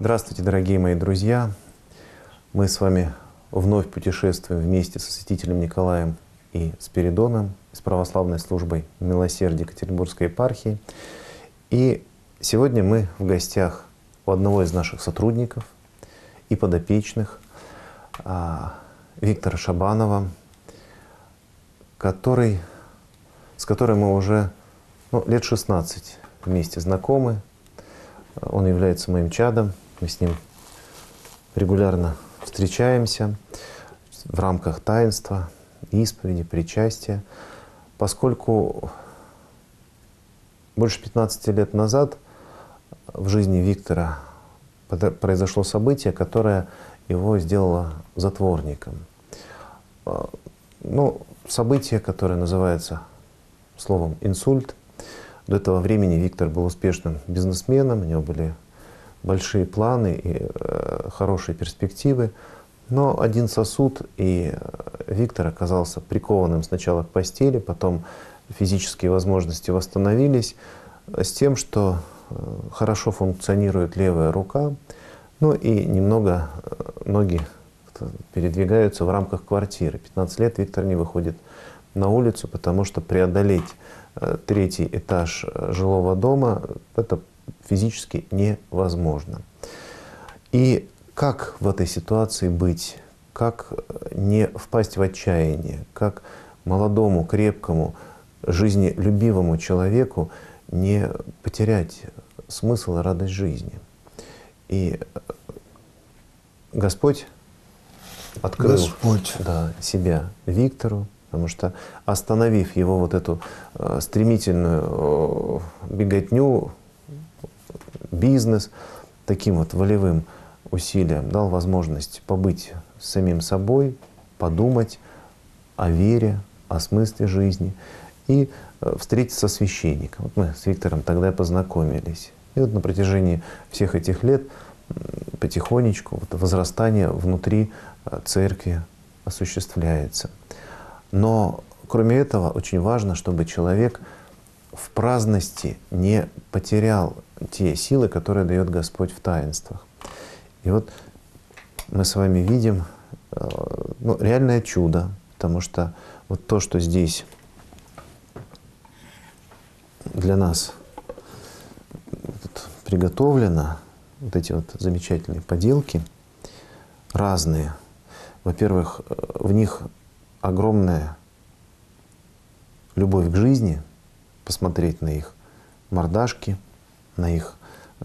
Здравствуйте, дорогие мои друзья! Мы с вами вновь путешествуем вместе со святителем Николаем и Спиридоном с православной службой милосердия Екатеринбургской епархии. И сегодня мы в гостях у одного из наших сотрудников и подопечных, Виктора Шабанова, с которым мы уже лет 16 вместе знакомы. Он является моим чадом, мы с ним регулярно встречаемся в рамках таинства, исповеди, причастия. Поскольку больше 15 лет назад в жизни Виктора произошло событие, которое его сделало затворником. Событие, которое называется словом «инсульт». До этого времени Виктор был успешным бизнесменом, у него были большие планы и хорошие перспективы. Но один сосуд, и Виктор оказался прикованным сначала к постели, потом физические возможности восстановились, с тем, что хорошо функционирует левая рука, и немного ноги передвигаются в рамках квартиры. 15 лет Виктор не выходит на улицу, потому что преодолеть третий этаж жилого дома это физически невозможно. И как в этой ситуации быть? Как не впасть в отчаяние? Как молодому, крепкому, жизнелюбивому человеку не потерять смысл и радость жизни? И Господь открыл себя Виктору, потому что, остановив его вот эту стремительную беготню, бизнес, таким вот волевым усилием дал возможность побыть с самим собой, подумать о вере, о смысле жизни и встретиться со священником. Вот мы с Виктором тогда и познакомились. И вот на протяжении всех этих лет потихонечку возрастание внутри церкви осуществляется. Но кроме этого очень важно, чтобы человек в праздности не потерял те силы, которые дает Господь в таинствах. И вот мы с вами видим реальное чудо, потому что вот то, что здесь для нас приготовлено, вот эти вот замечательные поделки, разные. Во-первых, в них огромная любовь к жизни, посмотреть на их мордашки, на их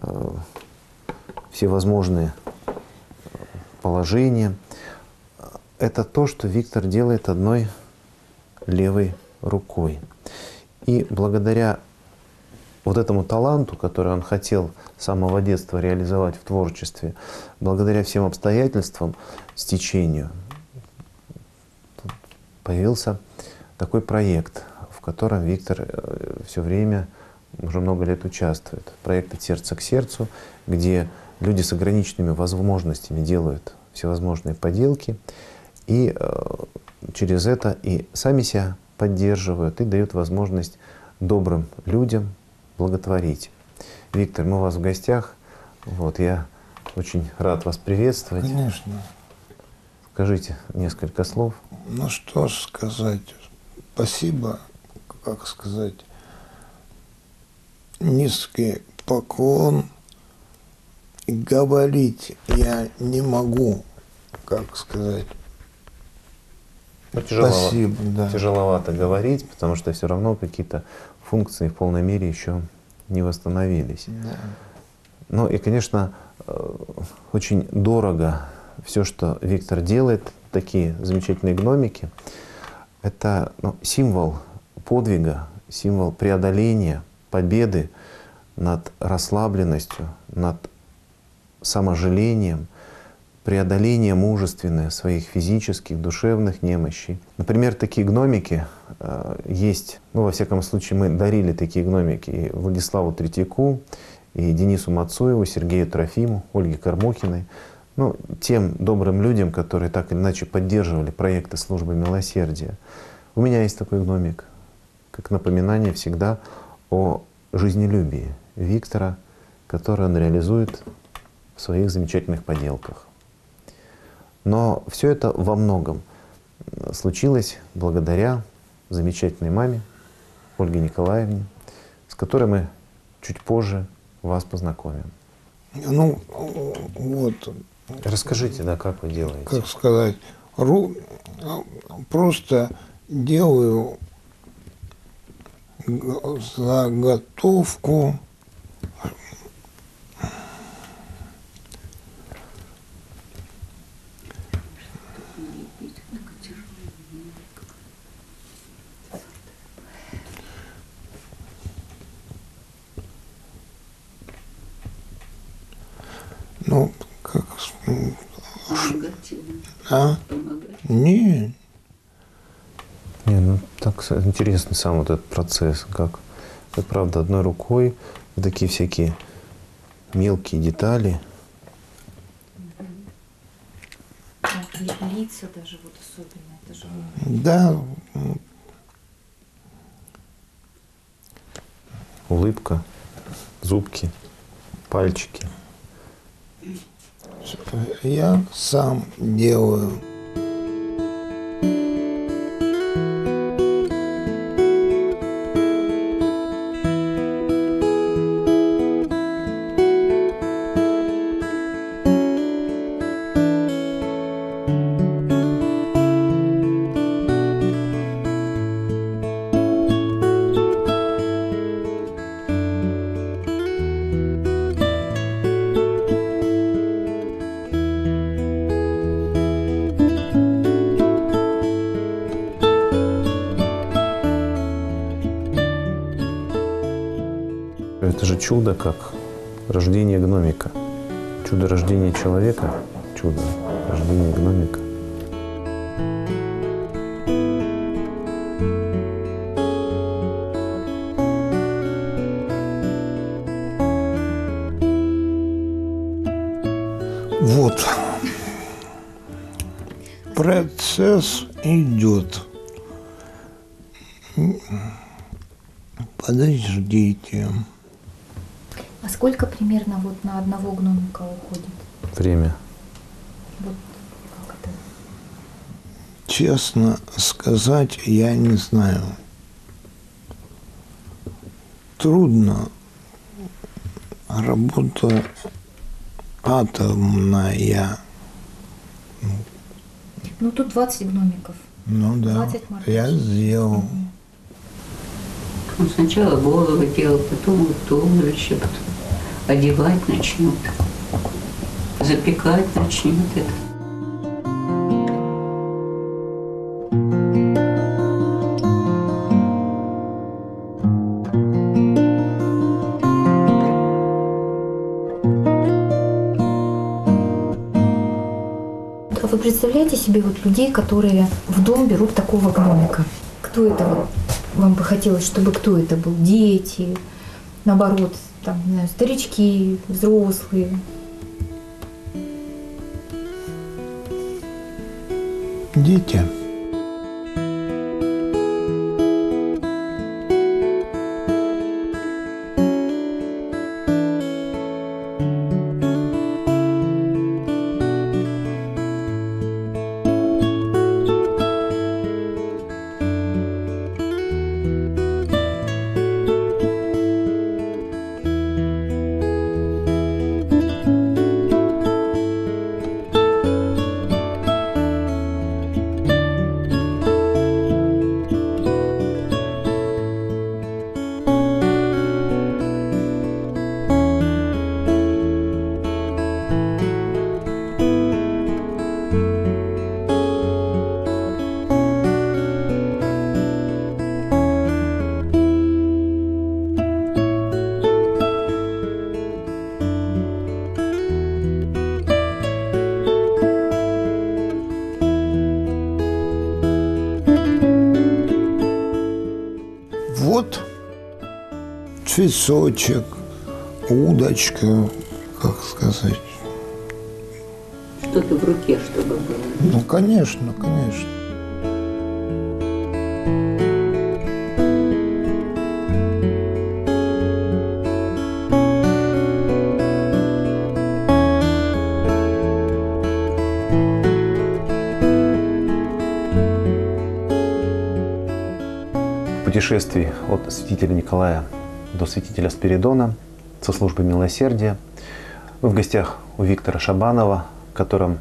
всевозможные положения. Это то, что Виктор делает одной левой рукой. И благодаря вот этому таланту, который он хотел с самого детства реализовать в творчестве, благодаря всем обстоятельствам, стечению, появился такой проект, в котором Виктор все время, уже много лет участвует. Проект «От сердца к сердцу», где люди с ограниченными возможностями делают всевозможные поделки, и через это и сами себя поддерживают, и дают возможность добрым людям благотворить. Виктор, мы у вас в гостях. Я очень рад вас приветствовать. Конечно. Скажите несколько слов. Что ж сказать. Спасибо, низкий поклон. Говорить я не могу, Спасибо, да. Тяжеловато говорить, потому что все равно какие-то функции в полной мере еще не восстановились. Да. И, конечно, очень дорого все, что Виктор делает, такие замечательные гномики. Это символ подвига, символ преодоления, победы над расслабленностью, над саможалением, преодоление мужественное своих физических, душевных немощей. Например, такие гномики есть, во всяком случае, мы дарили такие гномики и Владиславу Третьяку, и Денису Мацуеву, Сергею Трофиму, Ольге Кормухиной, тем добрым людям, которые так или иначе поддерживали проекты службы милосердия. У меня есть такой гномик, как напоминание всегда о жизнелюбии Виктора, которое он реализует в в своих замечательных поделках. Но все это во многом случилось благодаря замечательной маме Ольге Николаевне, с которой мы чуть позже вас познакомим. Ну, вот, Расскажите, да, как вы делаете? как сказать, просто делаю заготовку. Ну, как... А? Не, Не, ну так интересный сам вот этот процесс, как вы, правда, одной рукой вот такие всякие мелкие детали. Лица даже вот особенно, это же да, Улыбка, зубки, пальчики. я сам делаю. Это же чудо, как рождение гномика. Чудо рождения человека, чудо рождения гномика. Вот. Процесс идет. Подождите. А сколько примерно вот на одного гномика уходит? Время. Вот как это? Честно сказать, я не знаю. Трудно. Работа атомная. Ну тут 20 гномиков. Ну да, 20 мордочек. я сделал. Он сначала голову делал, потом вот туловище, потом одевать начнет, запекать начнет это. А вы представляете себе вот людей, которые в дом берут такого гномика? Кто это вот? Вам бы хотелось, чтобы кто это был? Дети, наоборот, там, не знаю, старички, взрослые. Дети. Вот цветочек, удочка, как сказать. Что-то в руке, чтобы было. Ну, конечно, конечно. путешествий от святителя Николая до святителя Спиридона со службы милосердия. Мы в гостях у Виктора Шабанова, о котором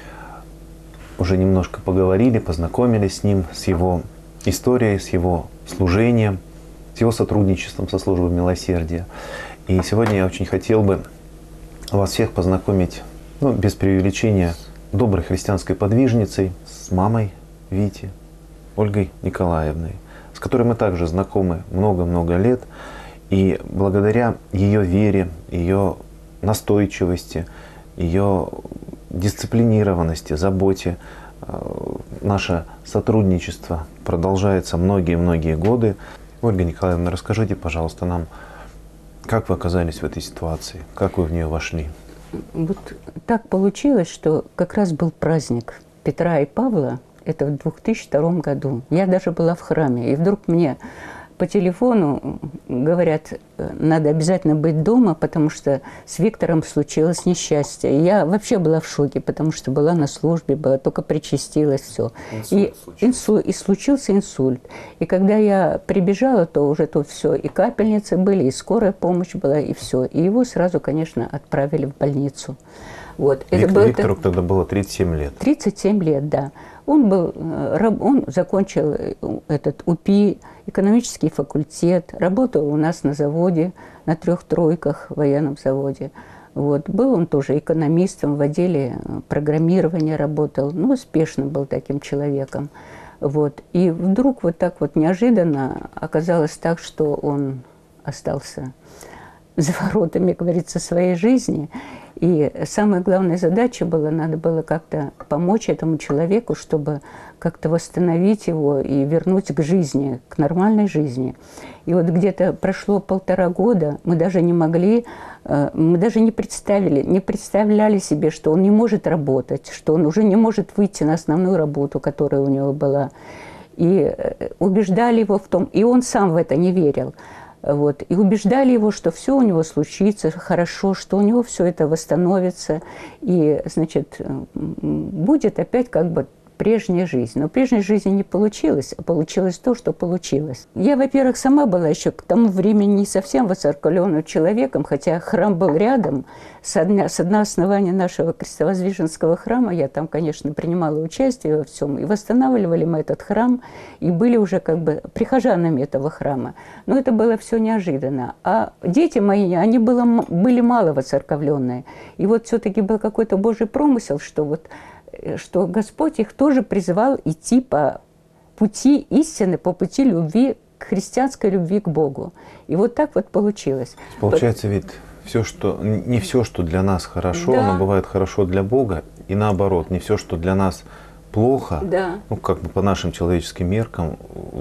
уже немножко поговорили, познакомились с ним, с его историей, с его служением, с его сотрудничеством со службой милосердия. И сегодня я очень хотел бы вас всех познакомить, без преувеличения, доброй христианской подвижницей, с мамой Вити, Ольгой Николаевной, с которой мы также знакомы много-много лет. И благодаря ее вере, ее настойчивости, ее дисциплинированности, заботе наше сотрудничество продолжается многие-многие годы. Ольга Николаевна, расскажите, пожалуйста, нам, как вы оказались в этой ситуации, как вы в нее вошли? Вот так получилось, что как раз был праздник Петра и Павла, это в 2002 году. Я даже была в храме, и вдруг мне по телефону говорят, надо обязательно быть дома, потому что с Виктором случилось несчастье. И я вообще была в шоке, потому что была на службе, только причастилась, все. И случился инсульт. И когда я прибежала, то уже тут все, и капельницы были, и скорая помощь была, и все. И его сразу, конечно, отправили в больницу. Вот. Виктору тогда было 37 лет. 37 лет, да. Он закончил этот УПИ, экономический факультет, работал у нас на заводе, на 3 тройках, военном заводе. Вот. Был он тоже экономистом, в отделе программирования работал, успешно был таким человеком. Вот. И вдруг вот так вот неожиданно оказалось так, что он остался за воротами, как говорится, своей жизни. И самая главная задача была, надо было как-то помочь этому человеку, чтобы как-то восстановить его и вернуть к жизни, к нормальной жизни. И вот где-то прошло 1,5 года, мы даже не могли, мы даже не представляли себе, что он не может работать, что он уже не может выйти на основную работу, которая у него была. И убеждали его в том, и он сам в это не верил. Вот, и убеждали его, что все у него случится хорошо, что у него все это восстановится, и, значит, будет опять как бы прежняя жизнь. Но прежней жизни не получилось, а получилось то, что получилось. Я, во-первых, сама была еще к тому времени не совсем воцерковленным человеком, хотя храм был рядом. С одного основания нашего крестовоздвиженского храма я там, конечно, принимала участие во всем. И восстанавливали мы этот храм, и были уже как бы прихожанами этого храма. Но это было все неожиданно. А дети мои, они были мало воцерковленные. И вот все-таки был какой-то Божий промысел, что Господь их тоже призывал идти по пути истины, по пути любви, к христианской любви к Богу. И вот так вот получилось. Получается, ведь не все, что для нас хорошо, да, оно бывает хорошо для Бога, и наоборот, не все, что для нас плохо, да, как бы по нашим человеческим меркам,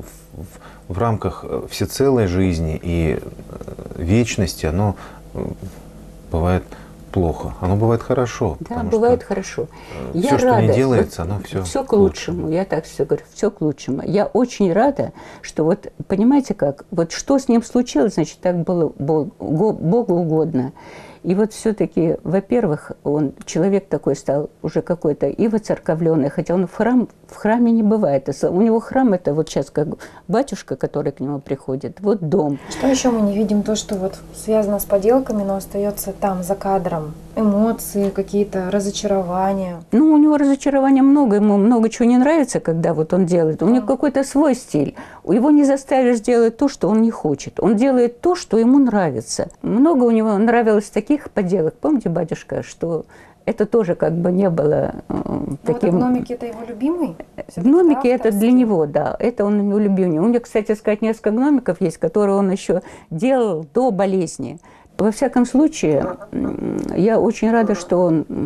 в рамках всецелой жизни и вечности, оно бывает плохо. Оно бывает хорошо. Да, бывает хорошо. Все, что не делается, оно все к лучшему. Я так все говорю, все к лучшему. Я очень рада, что вот, понимаете как, вот что с ним случилось, значит, так было Богу угодно. И вот все-таки, во-первых, он человек такой стал уже какой-то и воцерковленный, хотя он в храме не бывает. У него храм это вот сейчас как батюшка, который к нему приходит, вот дом. Что еще мы не видим? То, что вот связано с поделками, но остается там, за кадром. Эмоции, какие-то разочарования. У него разочарования много, ему много чего не нравится, когда вот он делает. У него какой-то свой стиль. Его не заставишь делать то, что он не хочет. Он делает то, что ему нравится. Много у него нравилось таких поделок. Помните, батюшка, что это тоже как бы не было таким... Вот гномики это его любимый? Гномики это для него, да. Это он его любимый. У него, кстати сказать, несколько гномиков есть, которые он еще делал до болезни. Во всяком случае, я очень рада, что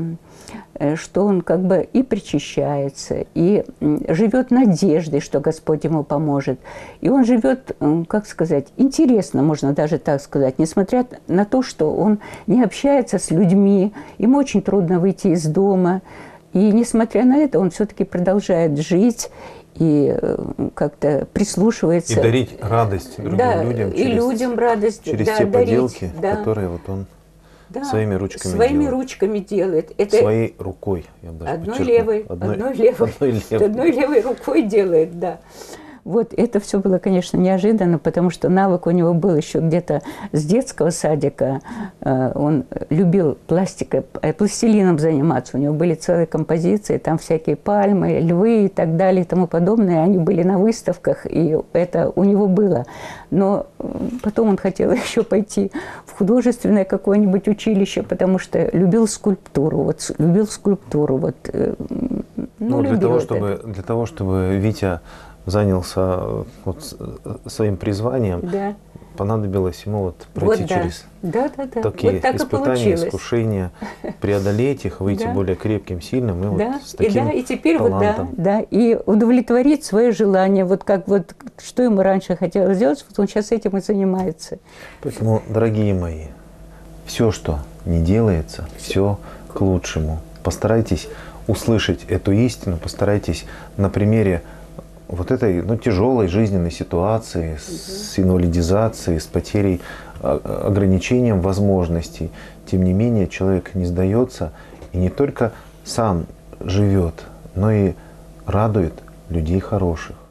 он как бы и причащается, и живет надеждой, что Господь ему поможет. И он живет, как сказать, интересно, можно даже так сказать, несмотря на то, что он не общается с людьми, ему очень трудно выйти из дома. И несмотря на это, он все-таки продолжает жить и как-то прислушивается. И дарить радость другим людям. И людям радость. Через те поделки, которые вот он своими ручками делает. Это своей рукой, я бы даже одной левой рукой делает, да. Вот это все было, конечно, неожиданно, потому что навык у него был еще где-то с детского садика. Он любил пластилином заниматься. У него были целые композиции, там всякие пальмы, львы и так далее и тому подобное. Они были на выставках, и это у него было. Но потом он хотел еще пойти в художественное какое-нибудь училище, потому что любил скульптуру. Вот, любил скульптуру. Вот, Ну, для того, чтобы Витя занялся вот своим призванием, да. понадобилось ему вот пройти вот, да. через вот такие так испытания, искушения, преодолеть их, выйти более крепким, сильным, и вот с таким и теперь талантом. и удовлетворить свое желание, вот как вот, что ему раньше хотелось сделать, вот он сейчас этим и занимается. Поэтому, дорогие мои, все, что не делается, все к лучшему. Постарайтесь услышать эту истину, постарайтесь на примере вот этой тяжелой жизненной ситуации с инвалидизацией, с потерей, ограничением возможностей. Тем не менее, человек не сдается и не только сам живет, но и радует людей хороших.